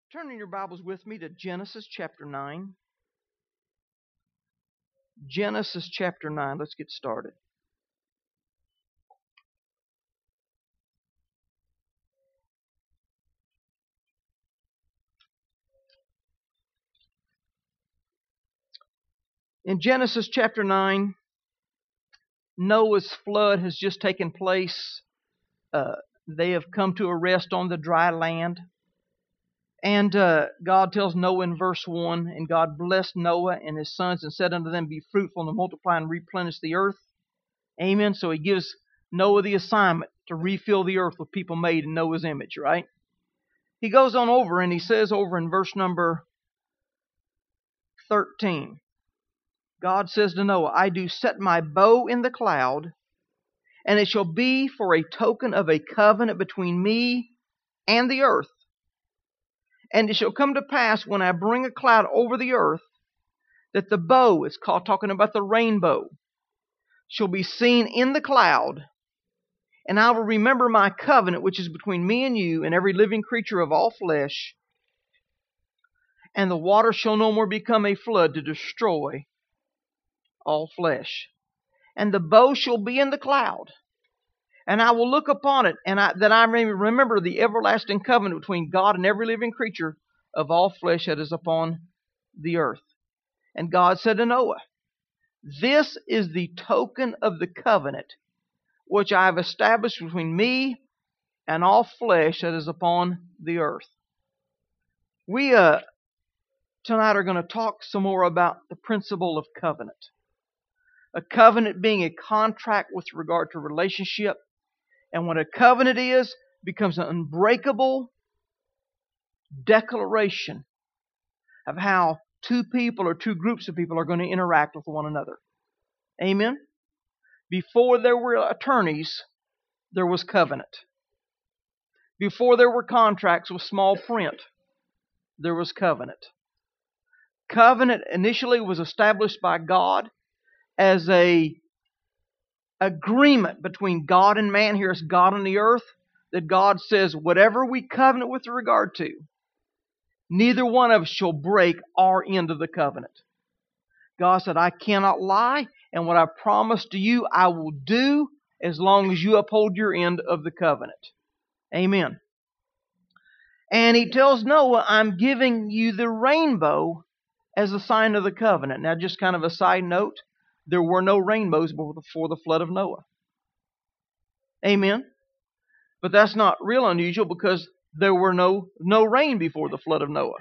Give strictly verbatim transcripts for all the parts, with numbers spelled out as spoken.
Turn in your Bibles with me to Genesis chapter nine. Genesis chapter nine. Let's get started. In Genesis chapter nine, Noah's flood has just taken place. Uh, they have come to a rest on the dry land. And uh, God tells Noah in verse one, "And God blessed Noah and his sons and said unto them, Be fruitful and multiply and replenish the earth." Amen. So he gives Noah the assignment to refill the earth with people made in Noah's image, right? He goes on over and he says over in verse number thirteen, God says to Noah, "I do set my bow in the cloud, and it shall be for a token of a covenant between me and the earth. And it shall come to pass when I bring a cloud over the earth, that the bow," it's called talking about the rainbow, "shall be seen in the cloud. And I will remember my covenant, which is between me and you and every living creature of all flesh. And the water shall no more become a flood to destroy all flesh. And the bow shall be in the cloud. And I will look upon it, and I, that I may remember the everlasting covenant between God and every living creature of all flesh that is upon the earth." And God said to Noah, "This is the token of the covenant which I have established between me and all flesh that is upon the earth." We uh, tonight are going to talk some more about the principle of covenant. A covenant being a contract with regard to relationship. And what a covenant is, becomes an unbreakable declaration of how two people or two groups of people are going to interact with one another. Amen? Before there were attorneys, there was covenant. Before there were contracts with small print, there was covenant. Covenant initially was established by God as a agreement between God and man. Here is God on the earth, that God says, whatever we covenant with regard to, neither one of us shall break our end of the covenant. God said, "I cannot lie, and what I promised to you I will do as long as you uphold your end of the covenant." Amen. And he tells Noah, "I'm giving you the rainbow as a sign of the covenant." Now, just kind of a side note, there were no rainbows before the flood of Noah. Amen. But that's not real unusual, because there were no, no rain before the flood of Noah.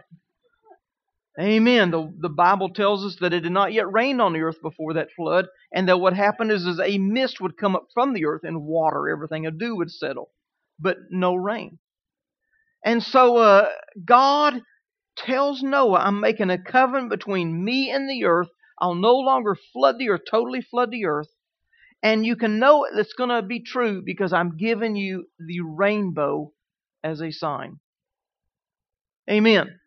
Amen. The, the Bible tells us that it had not yet rained on the earth before that flood, and that what happened is, is a mist would come up from the earth and water everything, a dew would settle, but no rain. And so uh, God tells Noah, "I'm making a covenant between me and the earth. I'll no longer flood the earth, totally flood the earth. And you can know it's going to be true because I'm giving you the rainbow as a sign." Amen.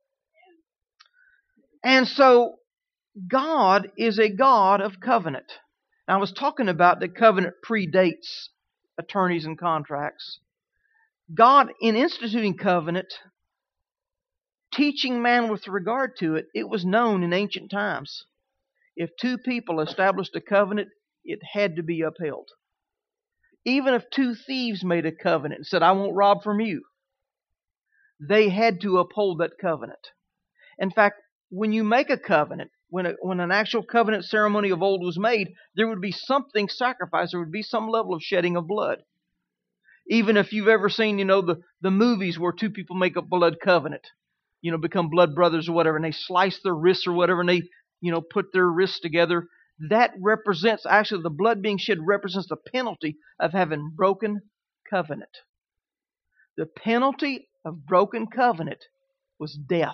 And so God is a God of covenant. Now, I was talking about that covenant predates attorneys and contracts. God, in instituting covenant, teaching man with regard to it, it was known in ancient times. If two people established a covenant, it had to be upheld. Even if two thieves made a covenant and said, "I won't rob from you," they had to uphold that covenant. In fact, when you make a covenant, when a, when an actual covenant ceremony of old was made, there would be something sacrificed. There would be some level of shedding of blood. Even if you've ever seen, you know, the, the movies where two people make a blood covenant, you know, become blood brothers or whatever, and they slice their wrists or whatever, and they, you know, put their wrists together. That represents, actually, the blood being shed represents the penalty of having broken covenant. The penalty of broken covenant was death.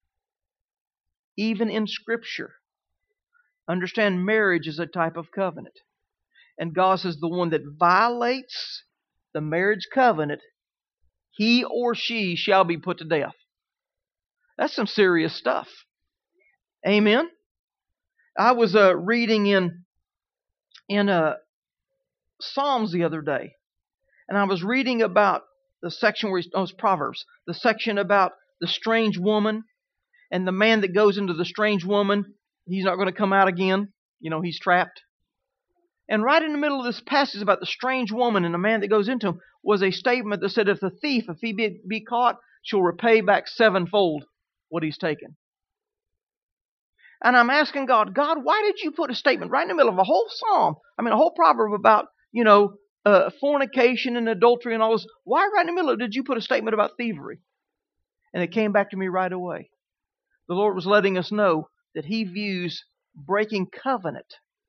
Even in Scripture, understand marriage is a type of covenant. And God says the one that violates the marriage covenant, he or she shall be put to death. That's some serious stuff. Amen. I was uh, reading in in uh, Psalms the other day, and I was reading about the section where he, oh, it's Proverbs, the section about the strange woman, and the man that goes into the strange woman, he's not going to come out again. You know, he's trapped. And right in the middle of this passage about the strange woman and the man that goes into him was a statement that said, if the thief, if he be, be caught, shall repay back sevenfold what he's taken. And I'm asking God, God, why did you put a statement right in the middle of a whole psalm, I mean a whole proverb about, you know, uh, fornication and adultery and all this? Why right in the middle did you put a statement about thievery? And it came back to me right away. The Lord was letting us know that He views breaking covenant,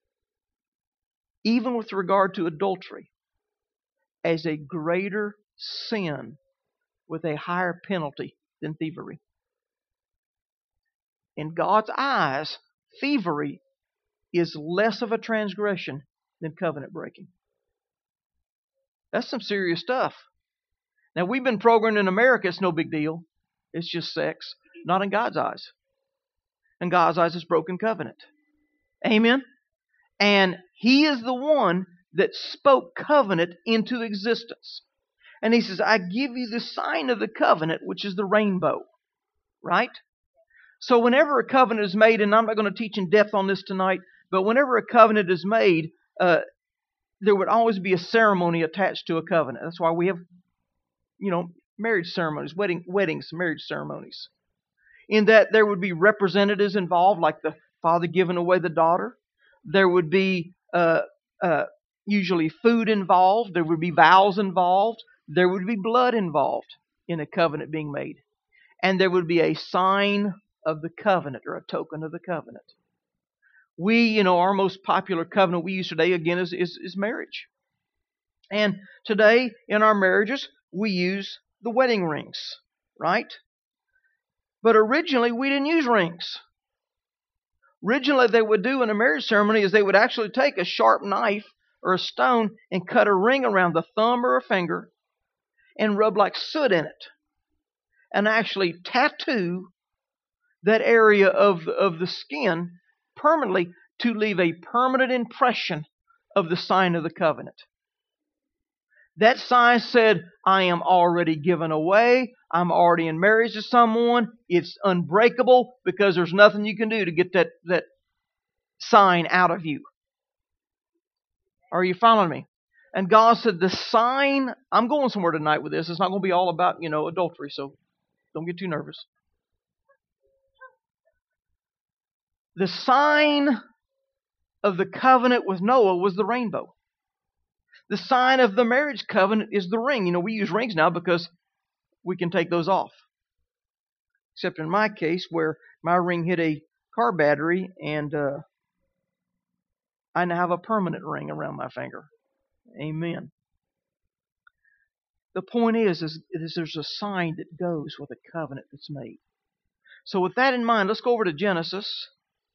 even with regard to adultery, as a greater sin with a higher penalty than thievery. In God's eyes, thievery is less of a transgression than covenant breaking. That's some serious stuff. Now, we've been programmed in America, it's no big deal. It's just sex. Not in God's eyes. In God's eyes, it's broken covenant. Amen? And He is the one that spoke covenant into existence. And He says, I give you the sign of the covenant, which is the rainbow. Right? So whenever a covenant is made, and I'm not going to teach in depth on this tonight, but whenever a covenant is made, uh, there would always be a ceremony attached to a covenant. That's why we have, you know, marriage ceremonies, wedding, weddings, marriage ceremonies. In that there would be representatives involved, like the father giving away the daughter. There would be uh, uh, usually food involved. There would be vows involved. There would be blood involved in a covenant being made. And there would be a sign of the covenant, or a token of the covenant. We, you know, our most popular covenant we use today, again, is, is, is marriage. And today, in our marriages, we use the wedding rings, right? But originally, we didn't use rings. Originally, they would do in a marriage ceremony is they would actually take a sharp knife or a stone and cut a ring around the thumb or a finger and rub like soot in it and actually tattoo that area of the, of the skin permanently to leave a permanent impression of the sign of the covenant. That sign said, I am already given away. I'm already in marriage to someone. It's unbreakable because there's nothing you can do to get that, that sign out of you. Are you following me? And God said, the sign, I'm going somewhere tonight with this. It's not going to be all about, you know, adultery, so don't get too nervous. The sign of the covenant with Noah was the rainbow. The sign of the marriage covenant is the ring. You know, we use rings now because we can take those off. Except in my case, where my ring hit a car battery and uh, I now have a permanent ring around my finger. Amen. The point is, is, is there's a sign that goes with a covenant that's made. So with that in mind, let's go over to Genesis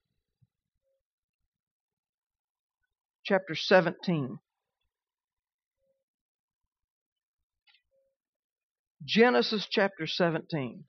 chapter seventeen. Genesis chapter seventeen.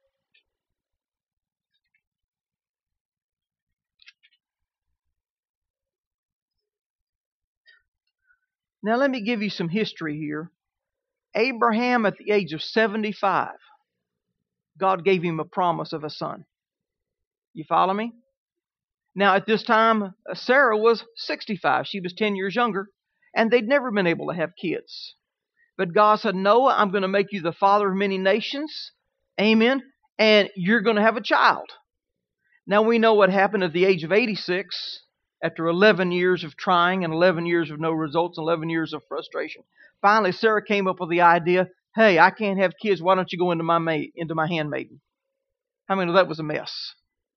Now let me give you some history here. Abraham, at the age of seventy-five, God gave him a promise of a son. You follow me? Now at this time, Sarah was sixty-five. She was ten years younger, and they'd never been able to have kids. But God said, Noah, I'm going to make you the father of many nations. Amen. And you're going to have a child. Now we know what happened at the age of eighty-six, after eleven years of trying and eleven years of no results and eleven years of frustration. Finally, Sarah came up with the idea, hey, I can't have kids. Why don't you go into my maid, into my handmaiden? How many know that was a mess?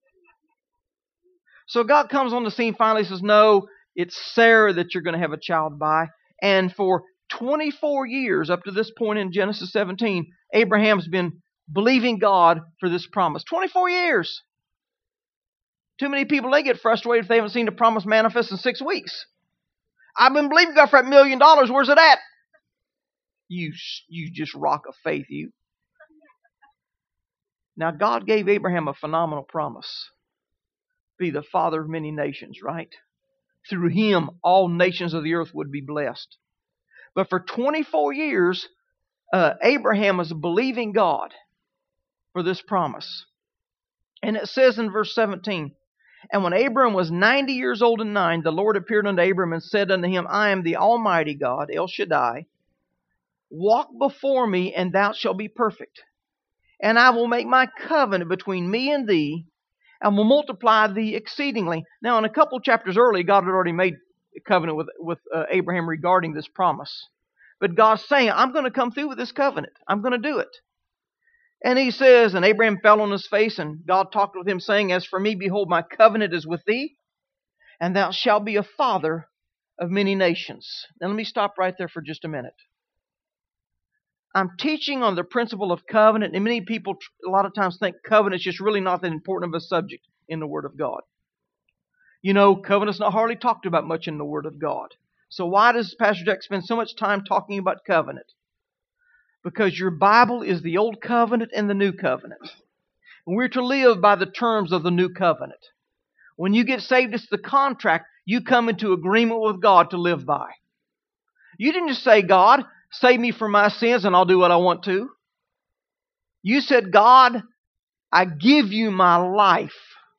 So God comes on the scene finally, says, no, it's Sarah that you're going to have a child by. And for twenty-four years up to this point in Genesis seventeen, Abraham's been believing God for this promise. twenty-four years. Too many people, they get frustrated if they haven't seen the promise manifest in six weeks. I've been believing God for that million dollars. Where's it at? You, you just rock of faith, you. Now, God gave Abraham a phenomenal promise. Be the father of many nations, right? Through him, all nations of the earth would be blessed. But for twenty-four years, uh, Abraham was believing God. for this promise. And it says in verse seventeen, "And when Abram was ninety years old and nine, the Lord appeared unto Abram and said unto him, I am the Almighty God, El Shaddai. Walk before me, and thou shalt be perfect. And I will make my covenant between me and thee, and will multiply thee exceedingly." Now, in a couple chapters earlier, God had already made a covenant with, with uh, Abraham regarding this promise. But God's saying, I'm going to come through with this covenant. I'm going to do it. And he says, and Abraham fell on his face, and God talked with him, saying, As for me, behold, my covenant is with thee, and thou shalt be a father of many nations. Now let me stop right there for just a minute. I'm teaching on the principle of covenant, and many people a lot of times think covenant is just really not that important of a subject in the Word of God. You know, covenant's not hardly talked about much in the Word of God. So why does Pastor Jack spend so much time talking about covenant? Because your Bible is the Old Covenant and the New Covenant. And we're to live by the terms of the New Covenant. When you get saved, it's the contract you come into agreement with God to live by. You didn't just say, God, save me from my sins and I'll do what I want to. You said, God, I give you my life.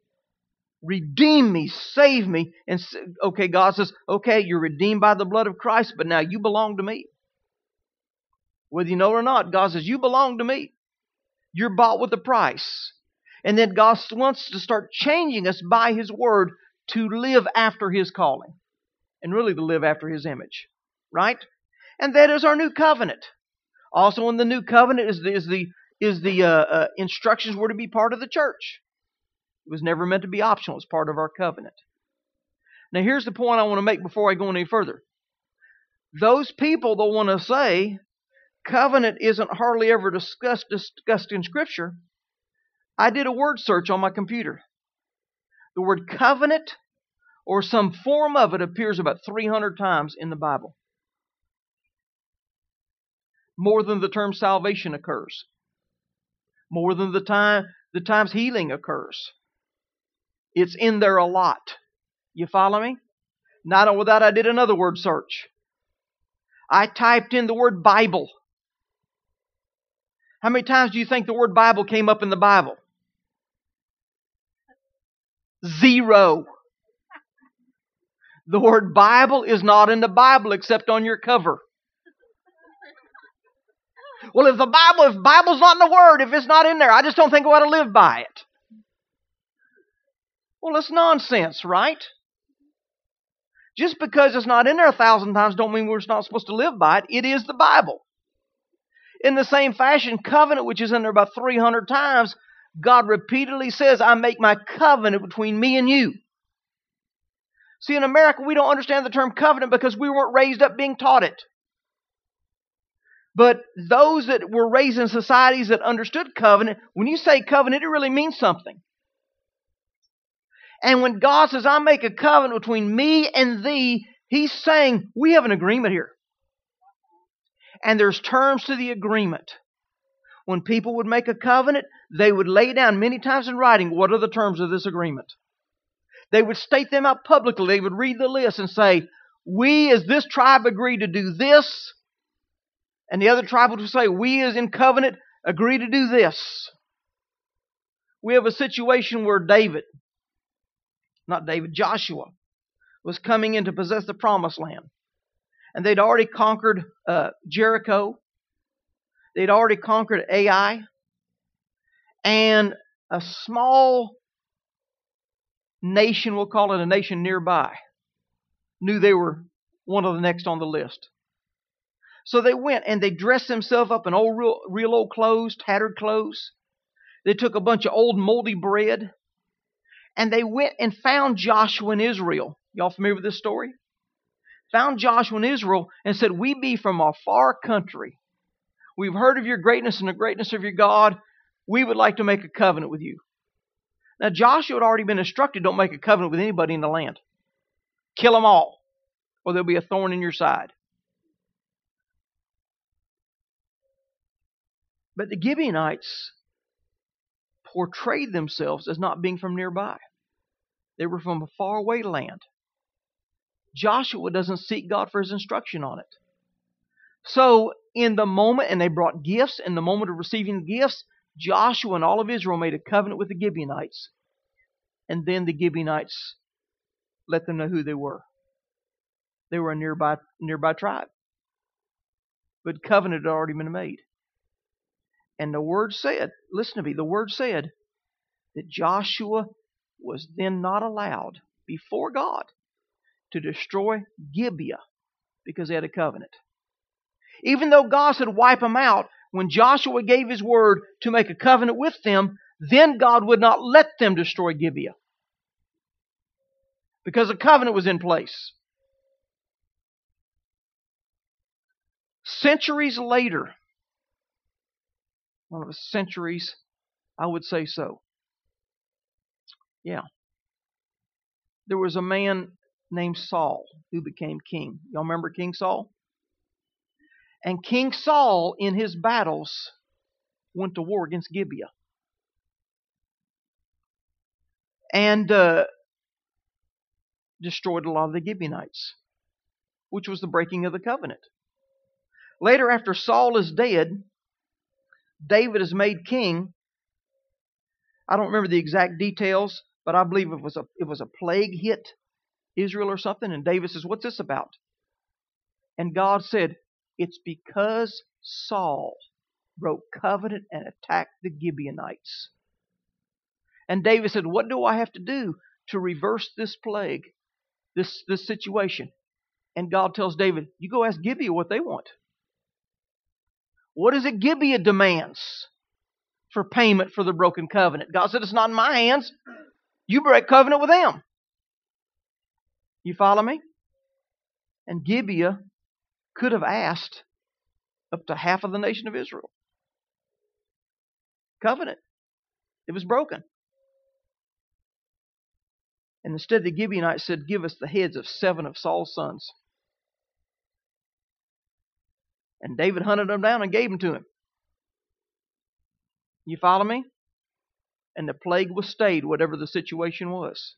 Redeem me, save me. And okay, God says, okay, you're redeemed by the blood of Christ, but now you belong to me. Whether you know it or not, God says, you belong to me. You're bought with a price. And then God wants to start changing us by His Word to live after His calling. And really to live after His image. Right? And that is our new covenant. Also in the new covenant is the, is the, is the uh, uh, instructions were to be part of the church. It was never meant to be optional. It's part of our covenant. Now here's the point I want to make before I go any further. Those people that want to say covenant isn't hardly ever discussed, discussed in Scripture, I did a word search on my computer. The word covenant or some form of it appears about three hundred times in the Bible. More than the term salvation occurs. More than the time the times healing occurs. It's in there a lot. You follow me? Not with that, I did another word search. I typed in the word Bible. How many times do you think the word Bible came up in the Bible? Zero. The word Bible is not in the Bible except on your cover. Well, if the Bible, if Bible's not in the Word, if it's not in there, I just don't think we ought to live by it. Well, it's nonsense, right? Just because it's not in there a thousand times don't mean we're not supposed to live by it. It is the Bible. In the same fashion, covenant, which is in there about three hundred times, God repeatedly says, I make my covenant between me and you. See, in America, we don't understand the term covenant because we weren't raised up being taught it. But those that were raised in societies that understood covenant, when you say covenant, it really means something. And when God says, I make a covenant between me and thee, He's saying, we have an agreement here. And there's terms to the agreement. When people would make a covenant, they would lay down many times in writing, what are the terms of this agreement? They would state them out publicly. They would read the list and say, we as this tribe agree to do this. And the other tribe would say, we as in covenant agree to do this. We have a situation where David, not David, Joshua, was coming in to possess the promised land. And they'd already conquered uh, Jericho. They'd already conquered Ai. And a small nation, we'll call it a nation nearby, knew they were one of the next on the list. So they went and they dressed themselves up in old, real, real old clothes, tattered clothes. They took a bunch of old moldy bread. And they went and found Joshua and Israel. Y'all familiar with this story? Found Joshua and Israel and said, we be from a far country. We've heard of your greatness and the greatness of your God. We would like to make a covenant with you. Now Joshua had already been instructed, don't make a covenant with anybody in the land. Kill them all, or there'll be a thorn in your side. But the Gibeonites portrayed themselves as not being from nearby. They were from a faraway land. Joshua doesn't seek God for his instruction on it. So in the moment, and they brought gifts, in the moment of receiving gifts, Joshua and all of Israel made a covenant with the Gibeonites, and then the Gibeonites let them know who they were. They were a nearby nearby tribe. But covenant had already been made. And the word said, listen to me, the word said that Joshua was then not allowed before God to destroy Gibeah because they had a covenant. Even though God said wipe them out, when Joshua gave his word to make a covenant with them, then God would not let them destroy Gibeah because a covenant was in place. Centuries later, one of the centuries, I would say so. Yeah. There was a man named Saul who became king. Y'all remember King Saul? And King Saul, in his battles, went to war against Gibeah. And uh, destroyed a lot of the Gibeonites, which was the breaking of the covenant. Later, after Saul is dead, David is made king. I don't remember the exact details, but I believe it was a it was a plague hit Israel or something. And David says, "What's this about?" And God said, "It's because Saul broke covenant and attacked the Gibeonites." And David said, "What do I have to do to reverse this plague, this this situation?" And God tells David, "You go ask Gibeah what they want." What is it Gibeah demands for payment for the broken covenant? God said, "It's not in my hands. You break covenant with them." You follow me? And Gibeah could have asked up to half of the nation of Israel. Covenant. It was broken. And instead the Gibeonites said, "Give us the heads of seven of Saul's sons." And David hunted them down and gave them to him. You follow me? And the plague was stayed, whatever the situation was.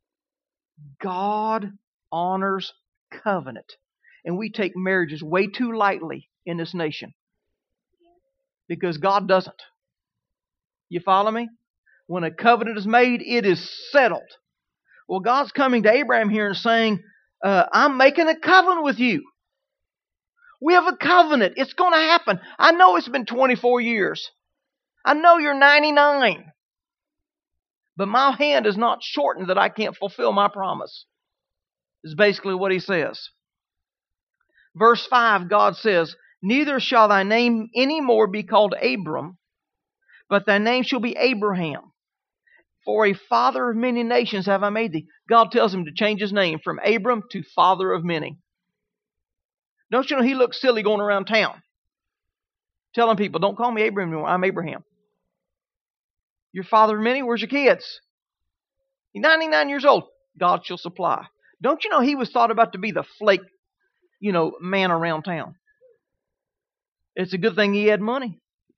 God honors covenant. And we take marriages way too lightly in this nation. Because God doesn't. You follow me? When a covenant is made, it is settled. Well, God's coming to Abraham here and saying, uh, I'm making a covenant with you. We have a covenant. It's going to happen. I know it's been twenty-four years. I know you're ninety-nine. But my hand is not shortened that I can't fulfill my promise. Is basically what he says. Verse five, God says, "Neither shall thy name any more be called Abram, but thy name shall be Abraham. For a father of many nations have I made thee." God tells him to change his name from Abram to father of many. Don't you know he looks silly going around town telling people, "Don't call me Abraham anymore, I'm Abraham." You're father of many? Where's your kids? You're ninety-nine years old. God shall supply. Don't you know he was thought about to be the flake, you know, man around town? It's a good thing he had money.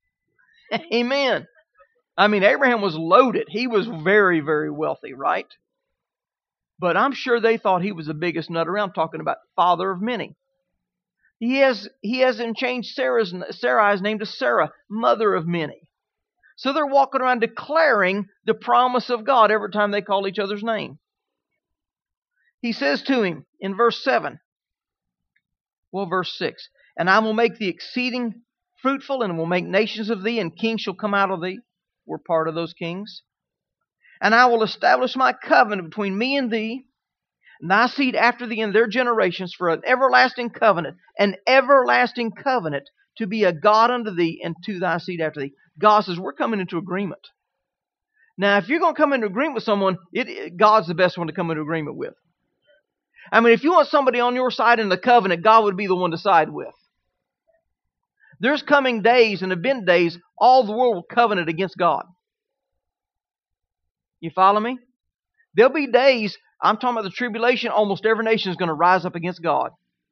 Amen. I mean, Abraham was loaded. He was very, very wealthy, right? But I'm sure they thought he was the biggest nut around, talking about father of many. He has he hasn't changed Sarah's Sarai's name to Sarah, mother of many. So they're walking around declaring the promise of God every time they call each other's name. He says to him in verse seven, well, verse six, "And I will make thee exceeding fruitful, and will make nations of thee, and kings shall come out of thee." We're part of those kings. "And I will establish my covenant between me and thee, and thy seed after thee in their generations, for an everlasting covenant, an everlasting covenant, to be a God unto thee, and to thy seed after thee." God says, we're coming into agreement. Now, if you're going to come into agreement with someone, it, it, God's the best one to come into agreement with. I mean, if you want somebody on your side in the covenant, God would be the one to side with. There's coming days and have been days, all the world will covenant against God. You follow me? There'll be days, I'm talking about the tribulation, almost every nation is going to rise up against God.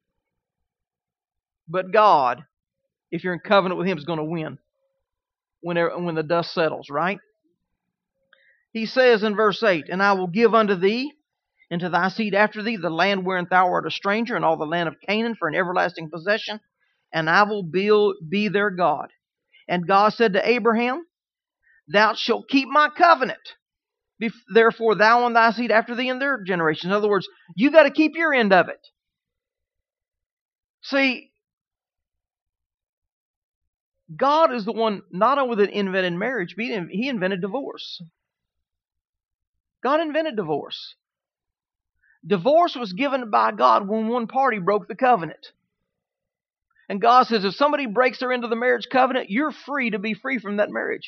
But God, if you're in covenant with Him, is going to win when, when the dust settles, right? He says in verse eight, "And I will give unto thee, and to thy seed after thee, the land wherein thou art a stranger, and all the land of Canaan for an everlasting possession, and I will build, be their God." And God said to Abraham, thou shalt keep my covenant. Therefore thou and thy seed after thee in their generations. In other words, you got to keep your end of it. See, God is the one not only that invented marriage, but He invented divorce. God invented divorce. Divorce was given by God when one party broke the covenant. And God says if somebody breaks their end of the marriage covenant, you're free to be free from that marriage.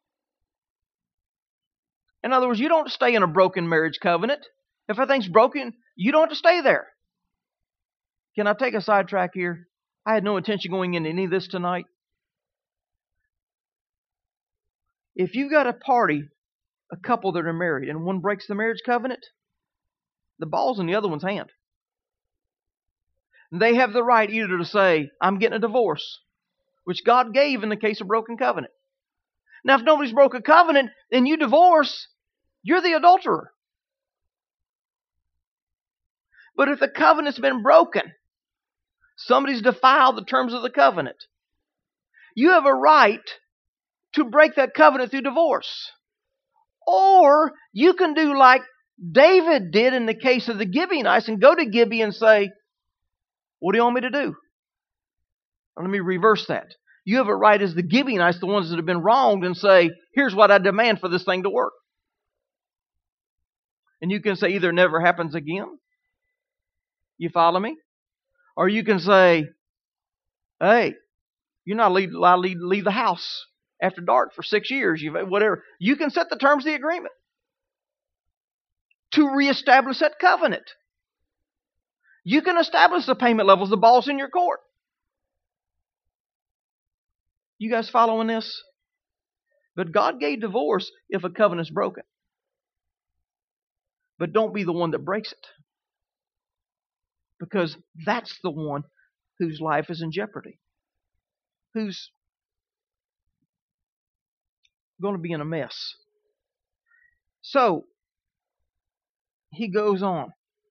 In other words, you don't stay in a broken marriage covenant. If everything's broken, you don't have to stay there. Can I take a sidetrack here? I had no intention going into any of this tonight. If you've got a party, a couple that are married, and one breaks the marriage covenant, the ball's in the other one's hand. And they have the right either to say, I'm getting a divorce, which God gave in the case of broken covenant. Now, if nobody's broke a covenant and you divorce, you're the adulterer. But if the covenant's been broken, somebody's defiled the terms of the covenant, you have a right to break that covenant through divorce. Or you can do like David did in the case of the Gibeonites and go to Gibeon and say, what do you want me to do? Let me reverse that. You have a right as the Gibeonites, the ones that have been wronged, and say, here's what I demand for this thing to work. And you can say either it never happens again. You follow me? Or you can say, hey, you're not allowed to leave the house after dark for six years, whatever. You can set the terms of the agreement to reestablish that covenant. You can establish the payment levels. The ball's in your court. You guys following this? But God gave divorce if a covenant's broken. But don't be the one that breaks it. Because that's the one whose life is in jeopardy. Who's going to be in a mess. So, he goes on.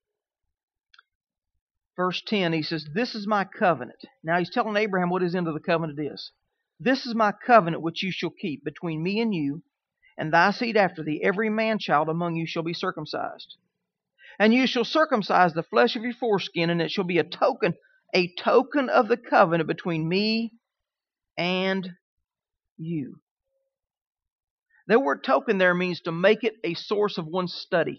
Verse ten, he says, this is my covenant. Now he's telling Abraham what his end of the covenant is. This is my covenant which you shall keep between me and you, and thy seed after thee. Every man-child among you shall be circumcised. And you shall circumcise the flesh of your foreskin, and it shall be a token, a token of the covenant between me and you. The word token there means to make it a source of one's study.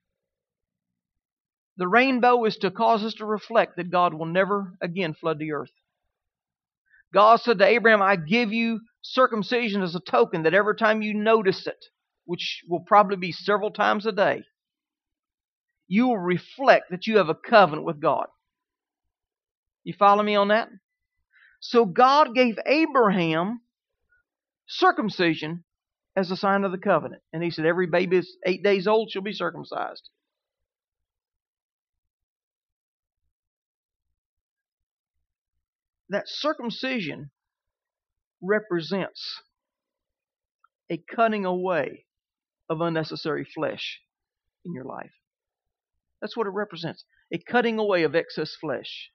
The rainbow is to cause us to reflect that God will never again flood the earth. God said to Abraham, I give you circumcision as a token that every time you notice it, which will probably be several times a day, you will reflect that you have a covenant with God. You follow me on that? So God gave Abraham circumcision as a sign of the covenant. And he said, every baby is eight days old shall be circumcised. That circumcision represents a cutting away of unnecessary flesh in your life. That's what it represents. A cutting away of excess flesh.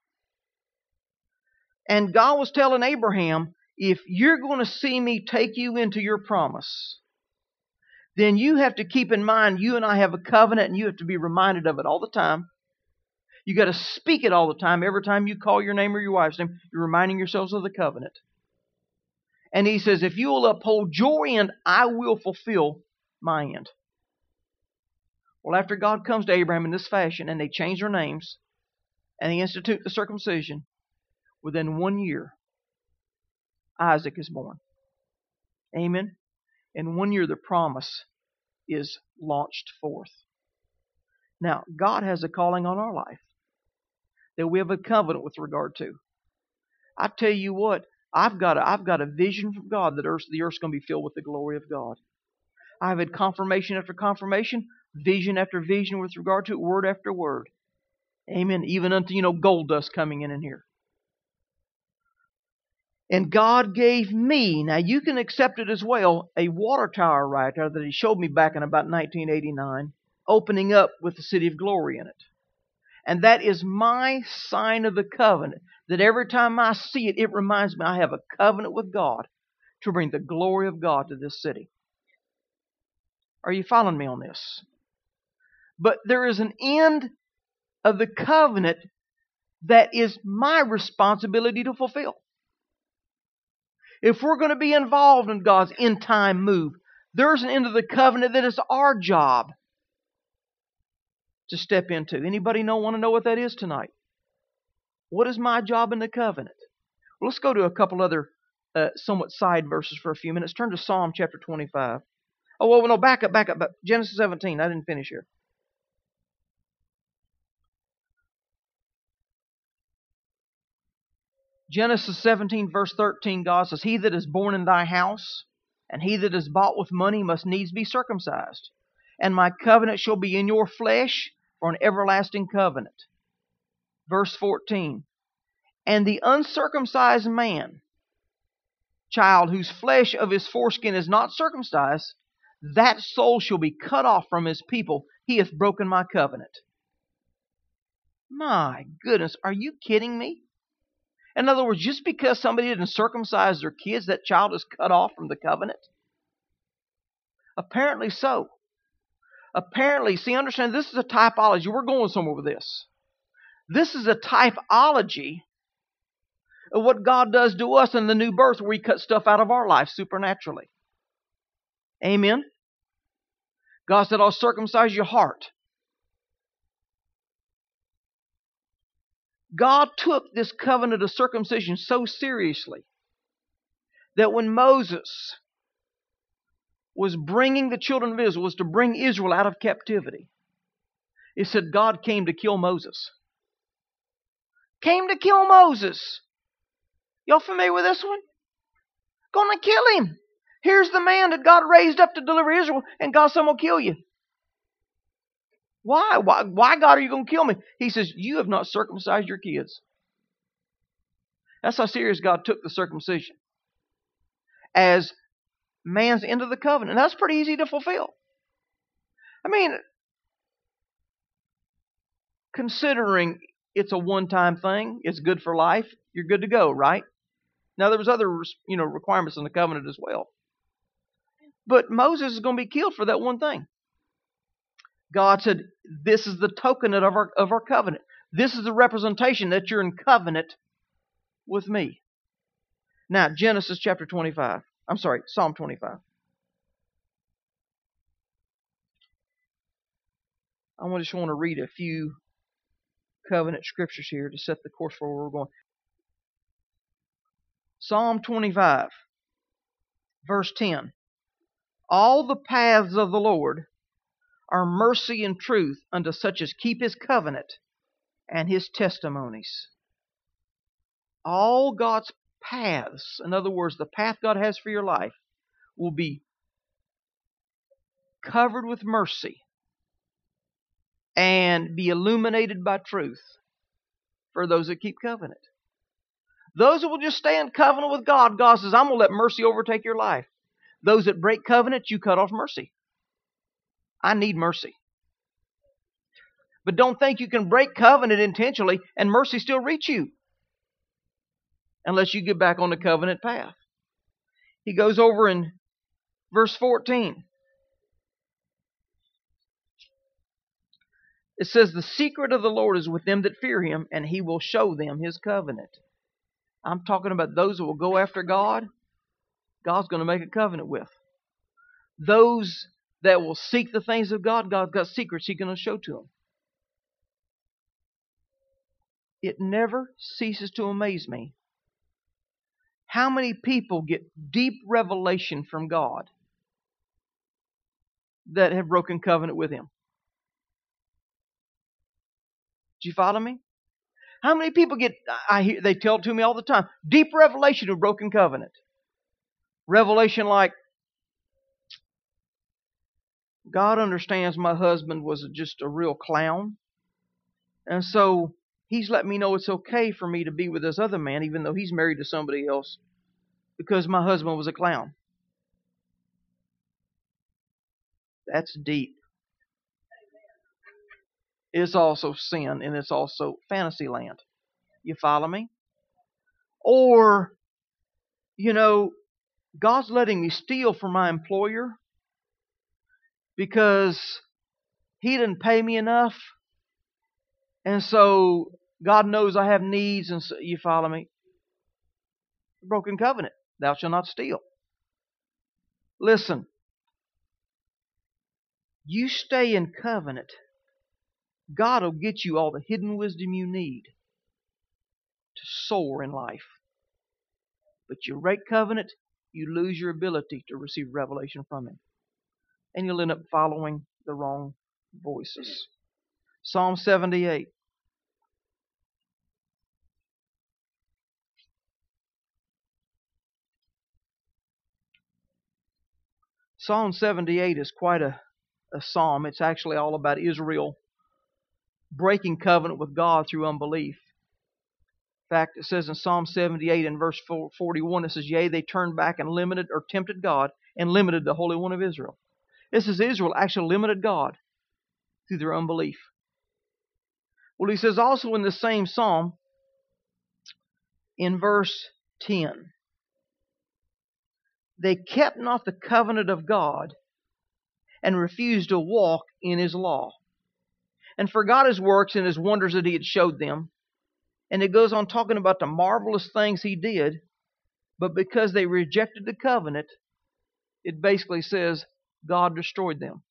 And God was telling Abraham, if you're going to see me take you into your promise, then you have to keep in mind you and I have a covenant, and you have to be reminded of it all the time. You got to speak it all the time. Every time you call your name or your wife's name, you're reminding yourselves of the covenant. And he says, if you will uphold your end, I will fulfill my end. Well, after God comes to Abraham in this fashion, and they change their names, and they institute the circumcision, within one year, Isaac is born. Amen. In one year, the promise is launched forth. Now, God has a calling on our life that we have a covenant with regard to. I tell you what, I've got a, I've got a vision from God that earth, the earth's going to be filled with the glory of God. I've had confirmation after confirmation, vision after vision with regard to it, word after word. Amen. Even unto, you know, gold dust coming in in here. And God gave me, now you can accept it as well, a water tower right there that He showed me back in about nineteen eighty-nine, opening up with the city of glory in it. And that is my sign of the covenant, that every time I see it, it reminds me I have a covenant with God to bring the glory of God to this city. Are you following me on this? But there is an end of the covenant that is my responsibility to fulfill. If we're going to be involved in God's end time move, there's an end of the covenant that is our job to step into. Anybody know want to know what that is tonight? What is my job in the covenant? Well, let's go to a couple other uh, somewhat side verses for a few minutes. Turn to Psalm chapter twenty-five. Oh, well, no, back up, back up. Back. Genesis seventeen. I didn't finish here. Genesis seventeen, verse thirteen, God says, He that is born in thy house, and he that is bought with money must needs be circumcised. And my covenant shall be in your flesh for an everlasting covenant. Verse fourteen, and the uncircumcised man, child whose flesh of his foreskin is not circumcised, that soul shall be cut off from his people. He hath broken my covenant. My goodness, are you kidding me? In other words, just because somebody didn't circumcise their kids, that child is cut off from the covenant? Apparently so. Apparently, see, understand, this is a typology. We're going somewhere with this. This is a typology of what God does to us in the new birth, where He cuts stuff out of our life supernaturally. Amen? God said, I'll circumcise your heart. God took this covenant of circumcision so seriously that when Moses was bringing the children of Israel, was to bring Israel out of captivity, it said God came to kill Moses. Came to kill Moses. Y'all familiar with this one? Gonna kill him. Here's the man that God raised up to deliver Israel, and God said, I'm gonna kill you. Why? Why, why God, are you going to kill me? He says, you have not circumcised your kids. That's how serious God took the circumcision as man's end of the covenant. And that's pretty easy to fulfill. I mean, considering it's a one-time thing, it's good for life, you're good to go, right? Now, there was other, you know, requirements in the covenant as well. But Moses is going to be killed for that one thing. God said, this is the token of our, of our covenant. This is the representation that you're in covenant with me. Now, Genesis chapter twenty-five. I'm sorry, Psalm twenty-five. I just want to read a few covenant scriptures here to set the course for where we're going. Psalm twenty-five, verse ten. All the paths of the Lord are mercy and truth unto such as keep His covenant and His testimonies. All God's paths, in other words, the path God has for your life, will be covered with mercy and be illuminated by truth for those that keep covenant. Those that will just stay in covenant with God, God says, I'm going to let mercy overtake your life. Those that break covenant, you cut off mercy. I need mercy. But don't think you can break covenant intentionally and mercy still reach you unless you get back on the covenant path. He goes over in verse fourteen. It says, the secret of the Lord is with them that fear Him, and He will show them His covenant. I'm talking about those that will go after God. God's going to make a covenant with. Those that will seek the things of God, God's got secrets He's going to show to them. It never ceases to amaze me how many people get deep revelation from God that have broken covenant with Him. Do you follow me? How many people get, I hear, they tell it to me all the time, deep revelation of broken covenant. Revelation like, God understands my husband was just a real clown. And so He's let me know it's okay for me to be with this other man, even though he's married to somebody else, because my husband was a clown. That's deep. It's also sin, and it's also fantasy land. You follow me? Or, you know, God's letting me steal from my employer, because He didn't pay me enough. And so God knows I have needs, and so, you follow me? Broken covenant. Thou shalt not steal. Listen. You stay in covenant, God will get you all the hidden wisdom you need to soar in life. But you break covenant, you lose your ability to receive revelation from Him. And you'll end up following the wrong voices. Psalm seventy-eight. Psalm seventy-eight is quite a, a psalm. It's actually all about Israel breaking covenant with God through unbelief. In fact, it says in Psalm seventy-eight in verse forty-one, it says, Yea, they turned back and limited or tempted God and limited the Holy One of Israel. This is Israel actually limited God through their unbelief. Well, he says also in the same psalm, in verse ten, they kept not the covenant of God and refused to walk in His law, and forgot His works and His wonders that He had showed them. And it goes on talking about the marvelous things He did, but because they rejected the covenant, it basically says God destroyed them.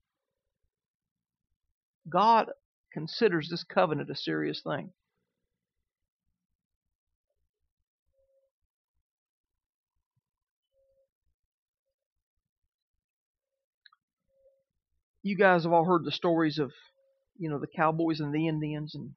God considers this covenant a serious thing. You guys have all heard the stories of, you know, the cowboys and the Indians, and,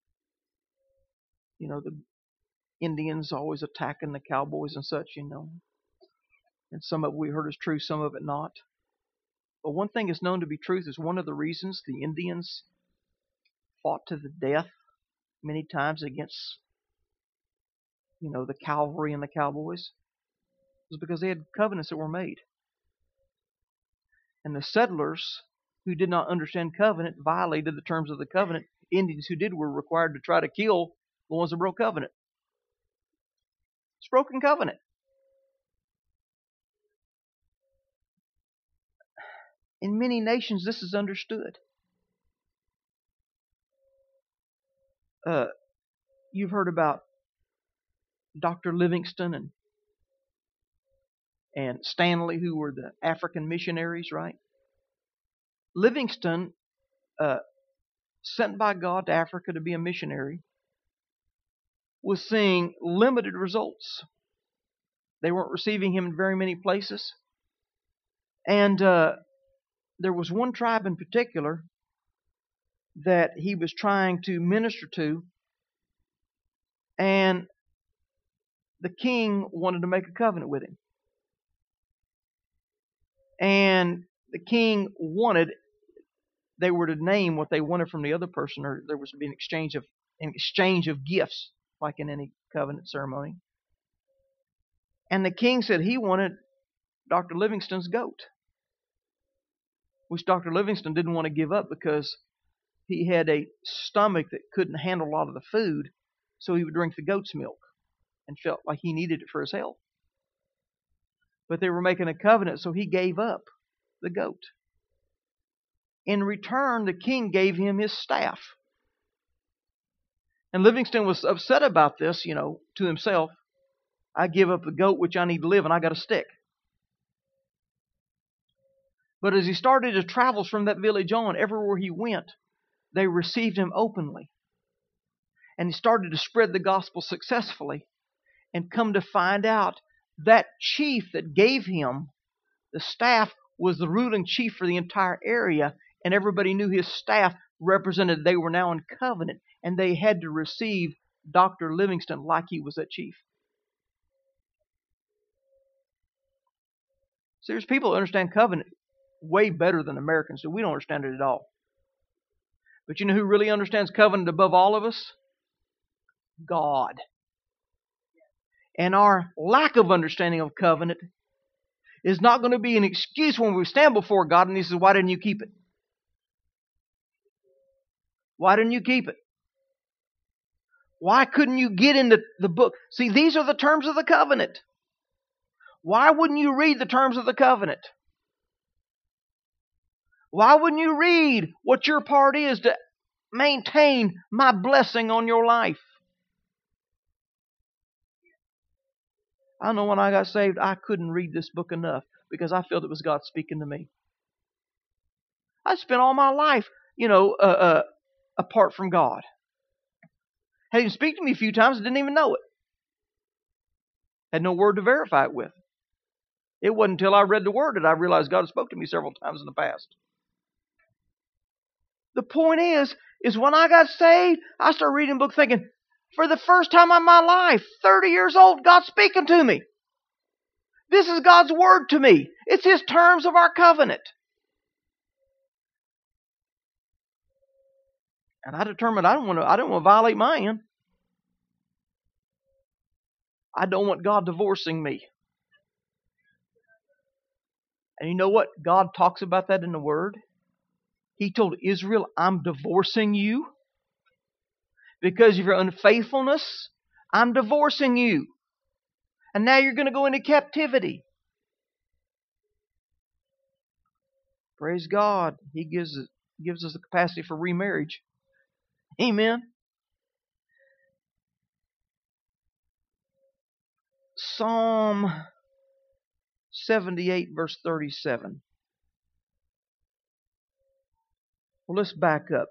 you know, the Indians always attacking the cowboys and such, you know. And some of it we heard is true, some of it not. But one thing is known to be truth is one of the reasons the Indians fought to the death many times against, you know, the cavalry and the cowboys was because they had covenants that were made. And the settlers who did not understand covenant violated the terms of the covenant. Indians who did were required to try to kill the ones that broke covenant. It's broken covenant. In many nations, this is understood. Uh, you've heard about Doctor Livingstone and and Stanley, who were the African missionaries, right? Livingstone, uh, sent by God to Africa to be a missionary, was seeing limited results. They weren't receiving him in very many places. And uh, there was one tribe in particular that he was trying to minister to, and the king wanted to make a covenant with him. And the king wanted, they were to name what they wanted from the other person, or there was to be an exchange of an exchange of gifts, like in any covenant ceremony. And the king said he wanted Doctor Livingstone's goat, which Doctor Livingstone didn't want to give up because he had a stomach that couldn't handle a lot of the food, so he would drink the goat's milk and felt like he needed it for his health. But they were making a covenant, so he gave up the goat. In return, the king gave him his staff. And Livingstone was upset about this, you know, to himself. I give up the goat which I need to live, and I got a stick. But as he started his travels from that village on, everywhere he went, they received him openly. And he started to spread the gospel successfully. And come to find out, that chief that gave him the staff was the ruling chief for the entire area. And everybody knew his staff represented they were now in covenant. And they had to receive Doctor Livingstone like he was that chief. See, there's people who understand covenant way better than Americans do. We don't understand it at all. But you know who really understands covenant above all of us? God. And our lack of understanding of covenant is not going to be an excuse when we stand before God and He says, why didn't you keep it? Why didn't you keep it? Why couldn't you get into the book? See, these are the terms of the covenant. Why wouldn't you read the terms of the covenant? Why wouldn't you read what your part is to maintain my blessing on your life? I know when I got saved, I couldn't read this book enough because I felt it was God speaking to me. I spent all my life, you know, uh, uh, apart from God. Had Him speak to me a few times, I didn't even know it. Had no word to verify it with. It wasn't until I read the Word that I realized God had spoke to me several times in the past. The point is, is when I got saved, I started reading the book thinking, for the first time in my life, thirty years old, God's speaking to me. This is God's Word to me. It's His terms of our covenant. And I determined I don't want to, I don't want to violate mine. I don't want God divorcing me. And you know what? God talks about that in the Word. He told Israel, I'm divorcing you. Because of your unfaithfulness, I'm divorcing you. And now you're going to go into captivity. Praise God. He gives, gives us the capacity for remarriage. Amen. Psalm seventy-eight, verse thirty-seven. Well, let's back up.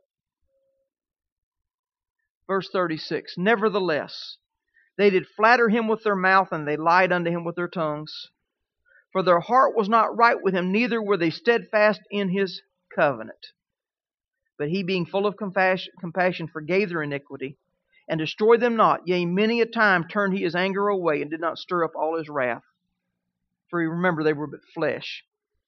Verse thirty-six. Nevertheless, they did flatter him with their mouth, and they lied unto him with their tongues. For their heart was not right with him, neither were they steadfast in his covenant. But he, being full of compassion, compassion forgave their iniquity, and destroyed them not. Yea, many a time turned he his anger away, and did not stir up all his wrath. For you remember, they were but flesh.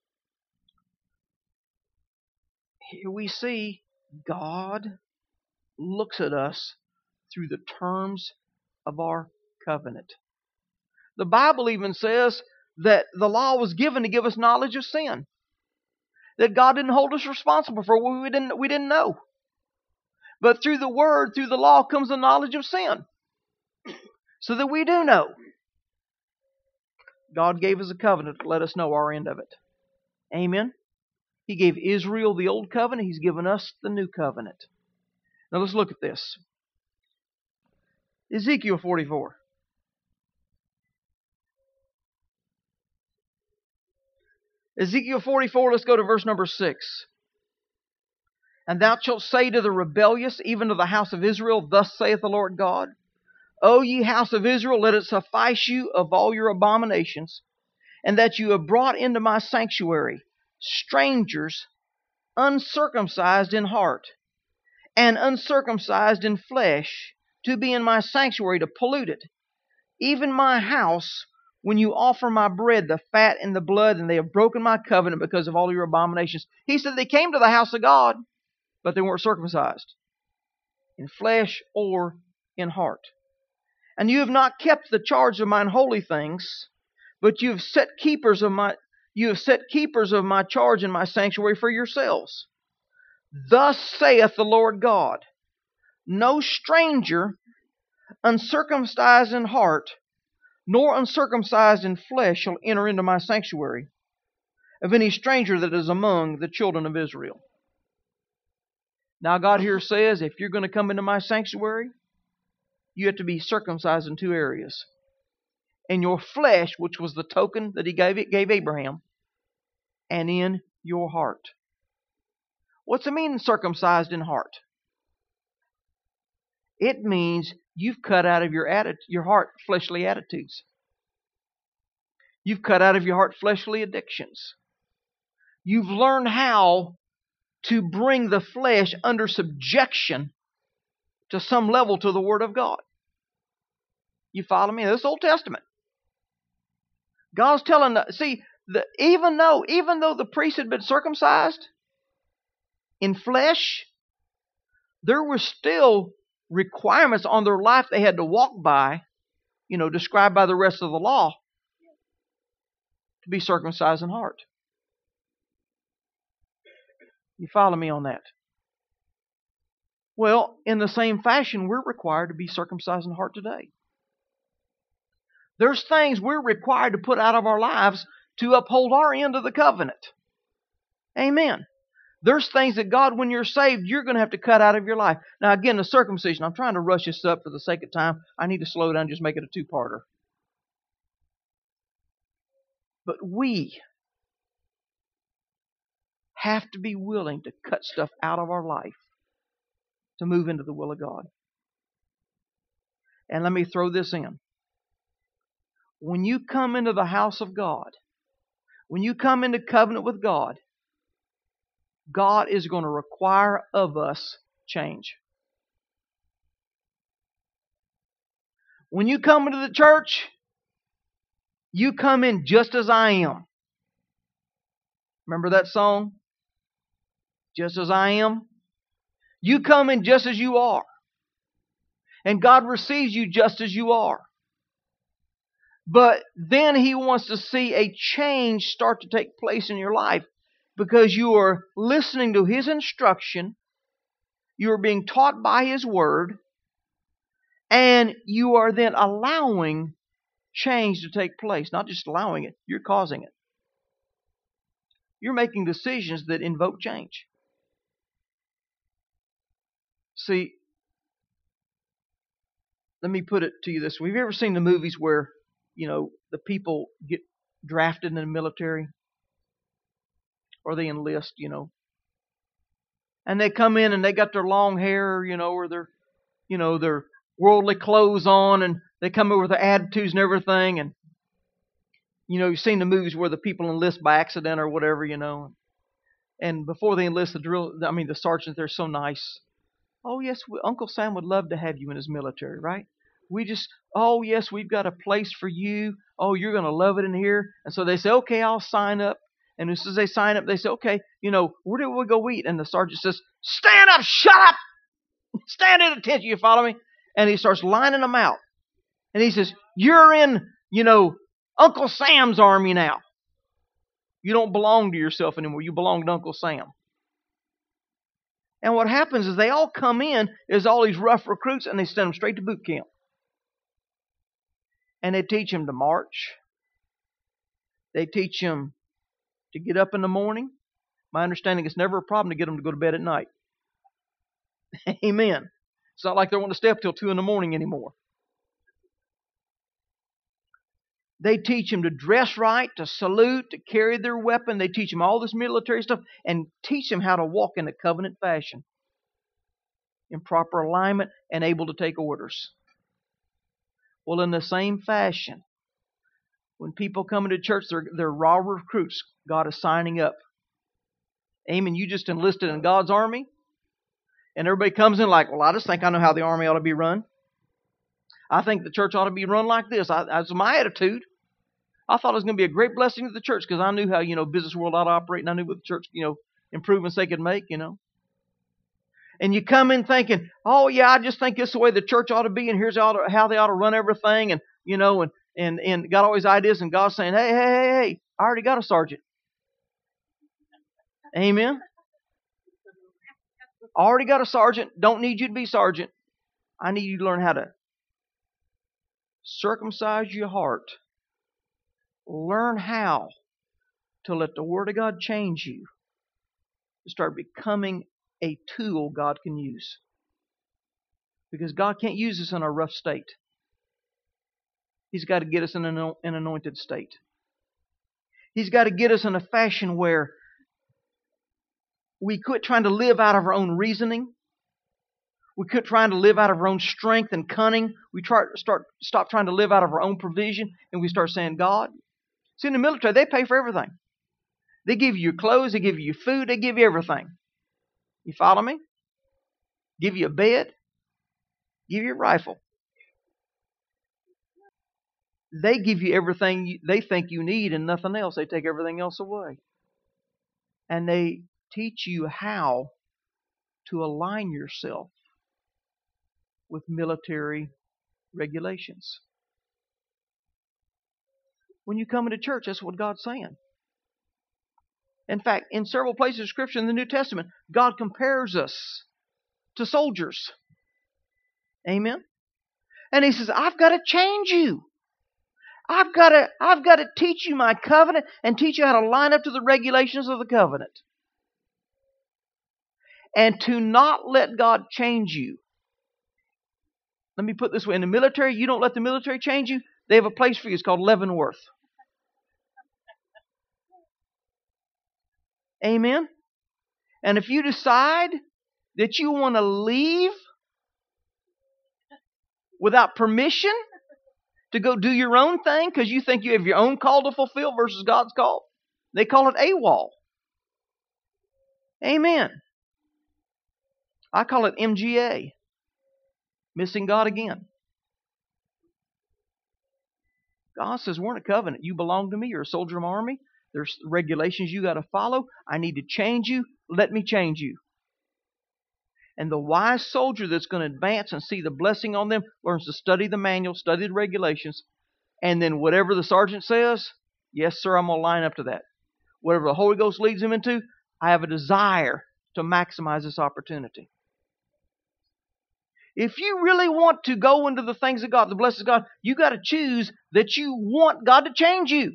Here we see God looks at us through the terms of our covenant. The Bible even says that the law was given to give us knowledge of sin. That God didn't hold us responsible for what we didn't, we didn't know. But through the Word, through the law, comes the knowledge of sin. So that we do know. God gave us a covenant to let us know our end of it. Amen. He gave Israel the old covenant. He's given us the new covenant. Now let's look at this. Ezekiel forty-four. Ezekiel forty-four, let's go to verse number six. And thou shalt say to the rebellious, even to the house of Israel, thus saith the Lord God, O ye house of Israel, let it suffice you of all your abominations, and that you have brought into my sanctuary strangers uncircumcised in heart, and uncircumcised in flesh, to be in my sanctuary, to pollute it. Even my house, when you offer my bread, the fat and the blood, and they have broken my covenant because of all your abominations. He said they came to the house of God, but they weren't circumcised in flesh or in heart. And you have not kept the charge of mine holy things, but you have set keepers of my you have set keepers of my charge in my sanctuary for yourselves. Thus saith the Lord God, no stranger, uncircumcised in heart, nor uncircumcised in flesh, shall enter into my sanctuary, of any stranger that is among the children of Israel. Now God here says, if you're going to come into my sanctuary, you have to be circumcised in two areas. In your flesh, which was the token that he gave, gave Abraham, and in your heart. What's it mean, circumcised in heart? It means you've cut out of your atti- your heart fleshly attitudes. You've cut out of your heart fleshly addictions. You've learned how to bring the flesh under subjection to some level to the Word of God. You follow me? This Old Testament. God's telling, the, see, the, even though even though the priest had been circumcised in flesh, there were still requirements on their life they had to walk by, you know, described by the rest of the law, to be circumcised in heart. You follow me on that? Well, in the same fashion, we're required to be circumcised in heart today. There's things we're required to put out of our lives to uphold our end of the covenant. Amen. There's things that God, when you're saved, you're going to have to cut out of your life. Now, again, the circumcision, I'm trying to rush this up for the sake of time. I need to slow down and just make it a two-parter. But we have to be willing to cut stuff out of our life to move into the will of God. And let me throw this in. When you come into the house of God, when you come into covenant with God, God is going to require of us change. When you come into the church, you come in just as I am. Remember that song? Just as I am. You come in just as you are. And God receives you just as you are. But then He wants to see a change start to take place in your life because you are listening to His instruction, you are being taught by His Word, and you are then allowing change to take place. Not just allowing it, you're causing it. You're making decisions that invoke change. See, let me put it to you this way. Have you ever seen the movies where, you know, the people get drafted in the military? Or they enlist, you know. And they come in and they got their long hair, you know, or their, you know, their worldly clothes on, and they come in with their attitudes and everything. And, you know, you've seen the movies where the people enlist by accident or whatever, you know. And before they enlist, the drill, I mean, the sergeant, they're so nice. Oh, yes, we, Uncle Sam would love to have you in his military, right? We just, oh, yes, we've got a place for you. Oh, you're going to love it in here. And so they say, okay, I'll sign up. And as soon as they sign up, they say, okay, you know, where do we go eat? And the sergeant says, stand up, shut up. Stand at attention, you follow me? And he starts lining them out. And he says, you're in, you know, Uncle Sam's army now. You don't belong to yourself anymore. You belong to Uncle Sam. And what happens is they all come in as all these rough recruits, and they send them straight to boot camp. And they teach them to march. They teach them to get up in the morning. My understanding, it's never a problem to get them to go to bed at night. Amen. It's not like they want to stay up till two in the morning anymore. They teach them to dress right, to salute, to carry their weapon. They teach them all this military stuff and teach them how to walk in a covenant fashion, in proper alignment and able to take orders. Well, in the same fashion, when people come into church, they're, they're raw recruits. God is signing up. Amen. You just enlisted in God's army. And everybody comes in like, well, I just think I know how the army ought to be run. I think the church ought to be run like this. I, that's my attitude. I thought it was going to be a great blessing to the church because I knew how, you know, business world ought to operate, and I knew what the church, you know, improvements they could make, you know. And you come in thinking, oh, yeah, I just think this is the way the church ought to be, and here's how, to, how they ought to run everything, and, you know, and, and, and got all these ideas, and God's saying, hey, hey, hey, hey, I already got a sergeant. Amen. I already got a sergeant. Don't need you to be sergeant. I need you to learn how to circumcise your heart. Learn how to let the Word of God change you. To start becoming a tool God can use. Because God can't use us in a rough state. He's got to get us in an anointed state. He's got to get us in a fashion where we quit trying to live out of our own reasoning. We quit trying to live out of our own strength and cunning. We try start stop trying to live out of our own provision, and we start saying, God. See, in the military, they pay for everything. They give you clothes, they give you food, they give you everything. You follow me? Give you a bed, give you a rifle. They give you everything they think you need and nothing else. They take everything else away. And they teach you how to align yourself with military regulations. When you come into church, that's what God's saying. In fact, in several places of Scripture in the New Testament, God compares us to soldiers. Amen? And He says, I've got to change you. I've got to, I've got to teach you my covenant and teach you how to line up to the regulations of the covenant. and to not let God change you. Let me put it this way. In the military, you don't let the military change you. They have a place for you. It's called Leavenworth. Amen? And if you decide that you want to leave without permission to go do your own thing because you think you have your own call to fulfill versus God's call, they call it AWOL. Amen. I call it M G A. Missing God again. God says, we're in a covenant. You belong to me. You're a soldier of my army. There's regulations you got to follow. I need to change you. Let me change you. And the wise soldier that's going to advance and see the blessing on them learns to study the manual, study the regulations, and then whatever the sergeant says, yes, sir, I'm going to line up to that. Whatever the Holy Ghost leads him into, I have a desire to maximize this opportunity. If you really want to go into the things of God, the blessings of God, you got to choose that you want God to change you.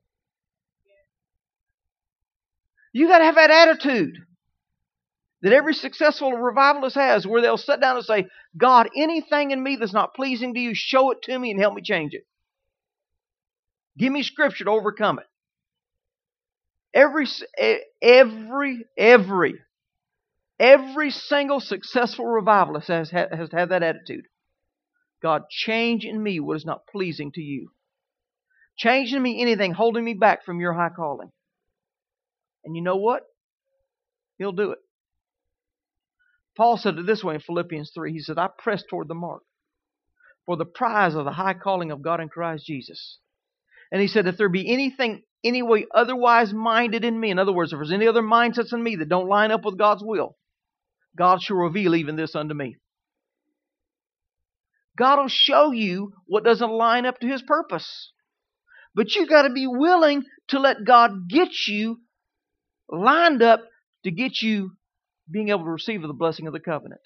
You got to have that attitude that every successful revivalist has, where they'll sit down and say, God, anything in me that's not pleasing to you, show it to me and help me change it. Give me scripture to overcome it. Every, every, every, every single successful revivalist has, has to have that attitude. God, change in me what is not pleasing to you. Change in me anything holding me back from your high calling. And you know what? He'll do it. Paul said it this way in Philippians three. He said, I press toward the mark for the prize of the high calling of God in Christ Jesus. And he said, if there be anything, any way otherwise minded in me, in other words, if there's any other mindsets in me that don't line up with God's will, God shall reveal even this unto me. God will show you what doesn't line up to His purpose. But you got to be willing to let God get you lined up to get you being able to receive the blessing of the covenant.